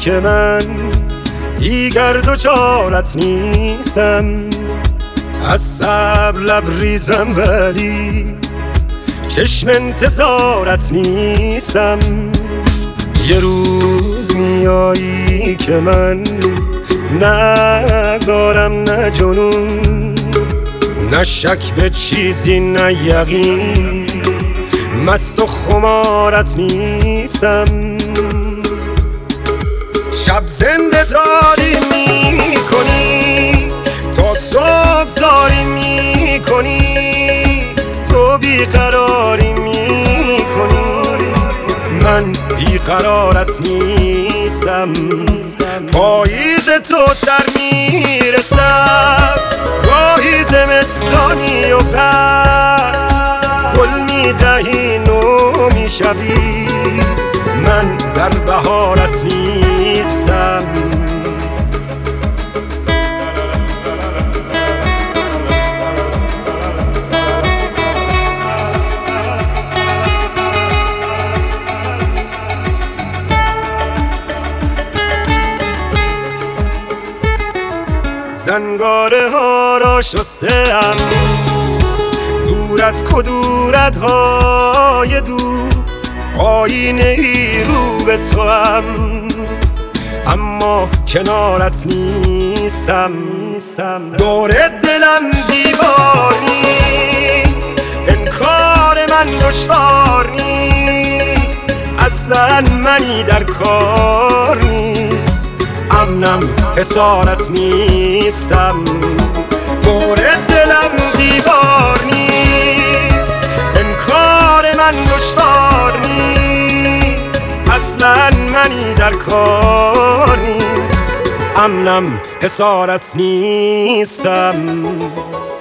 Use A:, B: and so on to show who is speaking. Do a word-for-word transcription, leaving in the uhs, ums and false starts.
A: که من دیگر دچارت نیستم. از صبر لبریزم ولی چشم انتظارت نیستم. یه روز میایی که من ندارم نه جنون، نه شک به چیزی نه یقین، مست و خمارت نیستم. شب زنده داری می کنی، تا صبح زاری می کنی، تو بیقراری می کنی، من بیقرارت نیستم. پاییز تو سر می رسد، گاهی زمستانی و بعد گل می دهی نو می شوی، من در بهارت نیستم. زنگاره ها را شسته‌ام، دور از کدورت های دور، آینه ای رو به تو هم، اما کنارت نیستم. دور دلم دیوار نیست، انکار من دشوار نیست، اصلا منی در کار نیست، امنم حصارت نیستم. دور دلم دیوار نیست، انکار من دشوار نیست، اصلا منی در کار نیست، امنم حصارت نیستم.